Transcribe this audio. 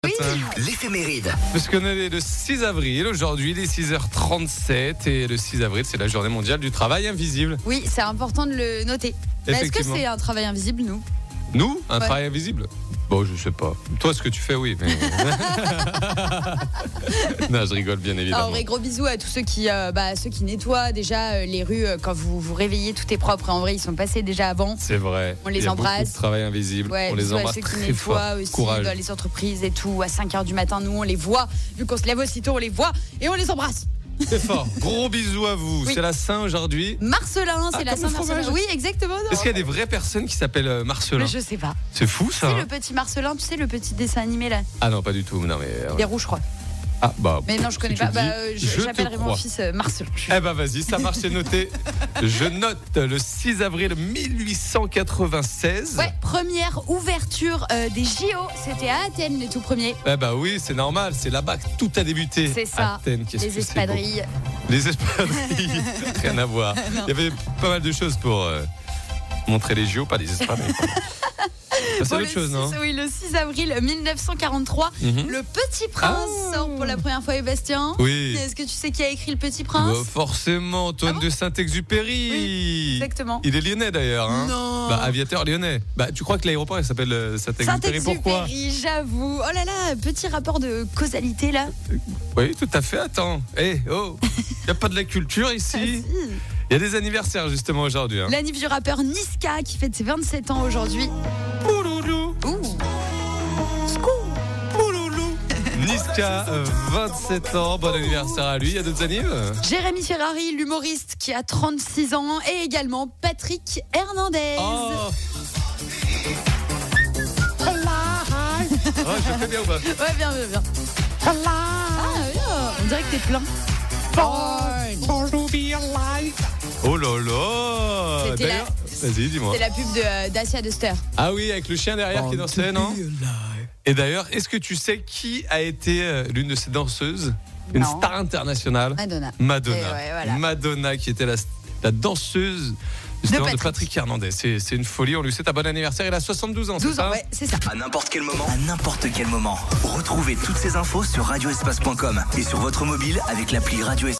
Oui. L'éphéméride. Parce qu'on est le 6 avril, aujourd'hui il est 6h37 et le 6 avril c'est la journée mondiale du travail invisible. Oui, c'est important de le noter. Mais est-ce que Effectivement. c'est un travail invisible, nous ? Nous, un Ouais. travail invisible? Bon, je sais pas. Toi, ce que tu fais, oui. Mais... non, je rigole bien évidemment. Alors, en vrai, gros bisous à tous ceux qui nettoient déjà les rues quand vous vous réveillez, tout est propre. Et en vrai, ils sont passés déjà avant. C'est vrai. On les Il y a embrasse. beaucoup de travail invisible. Ouais, on les bisous à embrasse ceux qui très fort. nettoient aussi Courage. dans les entreprises et tout. À 5h du matin, nous, on les voit. Vu qu'on se lève aussitôt, on les voit et on les embrasse. C'est fort. Gros bisous à vous. Oui. C'est la Saint aujourd'hui. Marcelin, c'est la comme le Saint-Marcelin. fromage. Oui, exactement. Est-ce qu'il y a des vraies personnes qui s'appellent Marcelin? Mais je sais pas. C'est fou ça. C'est hein le petit Marcelin, tu sais, le petit dessin animé là. Ah non, pas du tout. Non mais. Il est rouge, je crois. Ah bah. Mais non, je connais si pas. tu le dis, je te J'appellerai mon crois. fils Marcelin. Eh ben vas-y, ça marche, c'est noté. Je note le 6 avril 1896. Ouais, première ouverture des JO, c'était à Athènes les tout premiers. Eh ben oui, c'est normal, c'est là-bas que tout a débuté. C'est ça. Athènes, qu'est-ce Les que c'est espadrilles. beau. Les espadrilles, rien à voir. Non. Il y avait pas mal de choses pour montrer les JO, pas les espadrilles. Ça, c'est Bon, autre le chose, 6, non? Oui, le 6 avril 1943, Mhm. le Petit Prince sort pour la première fois, et Bastien. Oui. Est-ce que tu sais qui a écrit le Petit Prince? Bah, forcément, Antoine Ah bon de Saint-Exupéry. Oui, exactement. Il est lyonnais d'ailleurs. Hein. Non. Bah, aviateur lyonnais. Bah, tu crois que l'aéroport il s'appelle Saint-Exupéry? Pourquoi? Saint-Exupéry, j'avoue. Oh là là, petit rapport de causalité là. Oui, tout à fait. Attends. Oh. Il n'y a pas de la culture Ah, ici. si. Il y a des anniversaires justement aujourd'hui. Hein. L'anniv du rappeur Niska qui fête ses 27 ans aujourd'hui. Pouloulou. Ouh. Pouloulou. Niska, 27 ans. Bon anniversaire à lui. Il y a d'autres annives? Jérémy Ferrari, l'humoriste qui a 36 ans, et également Patrick Hernandez. Oh. Oh, je fais bien ou pas? Ouais, bien. Ah, bien. On dirait que t'es plein. Oh là là. C'était D'ailleurs, vas-y, dis-moi. C'est la pub d'Asia Duster. Ah oui, avec le chien derrière qui dansait, non? Et d'ailleurs, est-ce que tu sais qui a été l'une de ces danseuses? Une Non. star internationale? Madonna. Et Madonna. ouais, voilà. Madonna qui était la danseuse justement, de Patrick. Patrick Hernandez. C'est une folie, on lui souhaite un bon anniversaire. Il a 72 ans, 12 c'est ans, ça? ouais, c'est ça. À n'importe quel moment. Retrouvez toutes ces infos sur radioespace.com et sur votre mobile avec l'appli Radio Espace.